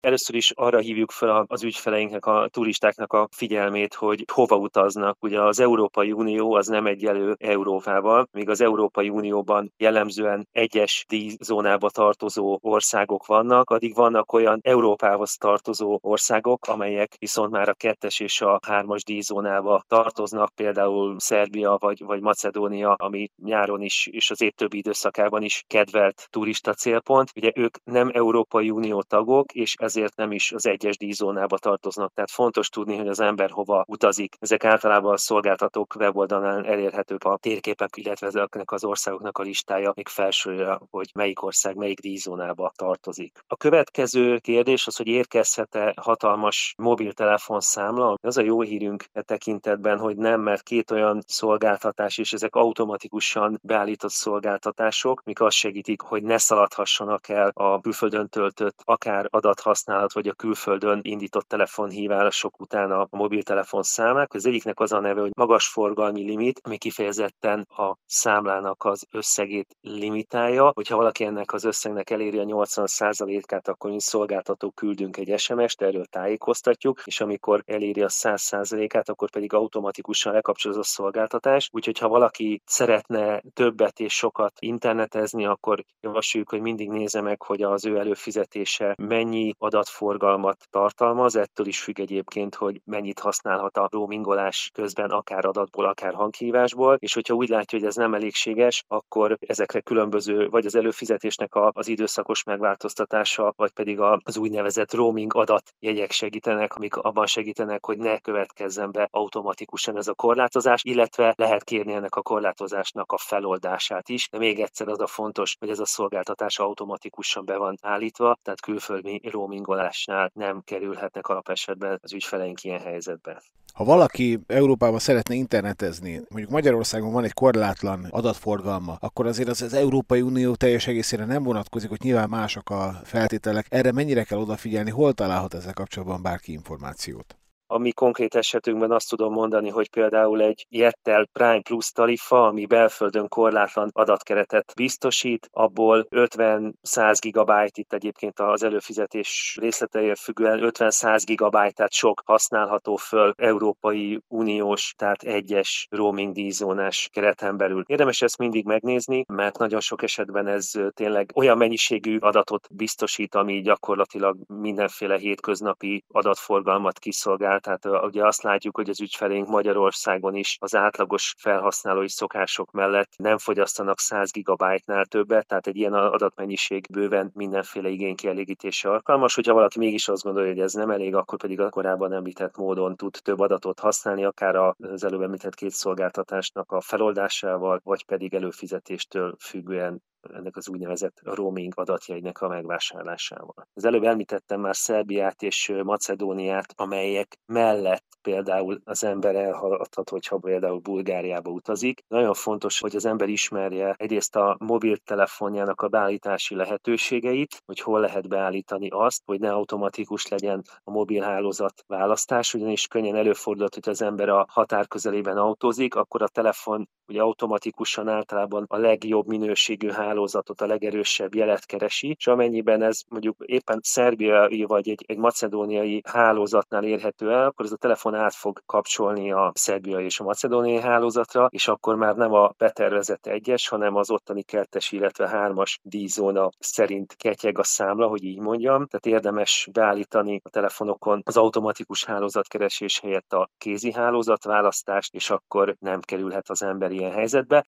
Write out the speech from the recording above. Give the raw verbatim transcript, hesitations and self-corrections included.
Először is arra hívjuk fel az ügyfeleinknek, a turistáknak a figyelmét, hogy hova utaznak. Ugye az Európai Unió az nem egyenlő Európával, míg az Európai Unióban jellemzően egyes díjzónába tartozó országok vannak, addig vannak olyan Európához tartozó országok, amelyek viszont már a kettes és a hármas díjzónába tartoznak, például Szerbia vagy, vagy Macedónia, ami nyáron is és az év többi időszakában is kedvelt turista célpont. Ugye ők nem Európai Unió tagok, és ezért nem is az egyes díjzónába tartoznak. Tehát fontos tudni, hogy az ember hova utazik. Ezek általában a szolgáltatók weboldalán elérhetők a térképek, illetve ezeknek az országoknak a listája még felsorolja, hogy melyik ország melyik díjzónába tartozik. A következő kérdés az, hogy érkezhet-e hatalmas mobiltelefonszámla. Az a jó hírünk e tekintetben, hogy nem, mert két olyan szolgáltatás, és ezek automatikusan beállított szolgáltatások, mik azt segítik, hogy ne szaladhassanak el a külföldön töltött akár adathasználat, vagy a külföldön indított telefonhívások után a mobiltelefon számák. Az egyiknek az a neve, hogy magas forgalmi limit, ami kifejezetten a számlának az összegét limitálja. Hogyha valaki ennek az összegnek eléri a nyolcvan százalékát, akkor mi szolgáltatók küldünk egy es em est, erről tájékoztatjuk, és amikor eléri a száz százalékát, akkor pedig automatikusan lekapcsol az a szolgáltatás. Úgyhogy ha valaki szeretne többet és sokat internetezni, akkor javasoljuk, hogy mindig nézze meg, hogy az ő előfizetése mennyi adatforgalmat tartalmaz, ettől is függ egyébként, hogy mennyit használhat a roamingolás közben, akár adatból, akár hanghívásból, és hogyha úgy látja, hogy ez nem elégséges, akkor ezekre különböző, vagy az előfizetésnek a, az időszakos megváltoztatása, vagy pedig az úgynevezett roaming adatjegyek segítenek, amik abban segítenek, hogy ne következzen be automatikusan ez a korlátozás, illetve lehet kérni ennek a korlátozásnak a feloldását is, de még egyszer az a fontos, hogy ez a szolgáltatás automatikusan be van állítva, tehát külföldi roamingolásnál nem kerülhetnek alapesetben az ügyfeleink ilyen helyzetbe. Ha valaki Európában szeretne internetezni, mondjuk Magyarországon van egy korlátlan adatforgalma, akkor azért az, az Európai Unió teljes egészére nem vonatkozik, hogy nyilván mások a feltételek. Erre mennyire kell odafigyelni, hol találhat ezzel kapcsolatban bárki információt? A mi konkrét esetünkben azt tudom mondani, hogy például egy Jettel Prime Plus tarifa, ami belföldön korlátlan adatkeretet biztosít, abból ötven-száz gigabyte, itt egyébként az előfizetés részleteiért függően ötven-száz gigabyte, tehát sok használható föl Európai Uniós, tehát egyes roaming díjzónás kereten belül. Érdemes ezt mindig megnézni, mert nagyon sok esetben ez tényleg olyan mennyiségű adatot biztosít, ami gyakorlatilag mindenféle hétköznapi adatforgalmat kiszolgál. Tehát ugye azt látjuk, hogy az ügyfeleink Magyarországon is az átlagos felhasználói szokások mellett nem fogyasztanak száz gigabyte-nál többet, tehát egy ilyen adatmennyiség bőven mindenféle igénykielégítése alkalmas. Hogyha valaki mégis azt gondolja, hogy ez nem elég, akkor pedig a korábban említett módon tud több adatot használni, akár az előbb említett két szolgáltatásnak a feloldásával, vagy pedig előfizetéstől függően ennek az úgynevezett roaming adatjegynek a megvásárlásával. Az előbb említettem már Szerbiát és Macedóniát, amelyek mellett például az ember elhaladhat, hogyha például Bulgáriába utazik. Nagyon fontos, hogy az ember ismerje egyrészt a mobiltelefonjának a beállítási lehetőségeit, hogy hol lehet beállítani azt, hogy ne automatikus legyen a mobilhálózat választás, ugyanis könnyen előfordulhat, hogy az ember a határ közelében autózik, akkor a telefon ugye automatikusan általában a legjobb minőségű hálózatot, a legerősebb jelet keresi, és amennyiben ez mondjuk éppen szerbiai vagy egy, egy macedóniai hálózatnál érhető el, akkor ez a telefon át fog kapcsolni a szerbiai és a macedóniai hálózatra, és akkor már nem a betervezett egyes, hanem az ottani kettes, illetve hármas díjzóna szerint ketyeg a számla, hogy így mondjam. Tehát érdemes beállítani a telefonokon az automatikus hálózatkeresés helyett a kézi hálózatválasztást, és akkor nem kerülhet az ember ilyen helyzetbe.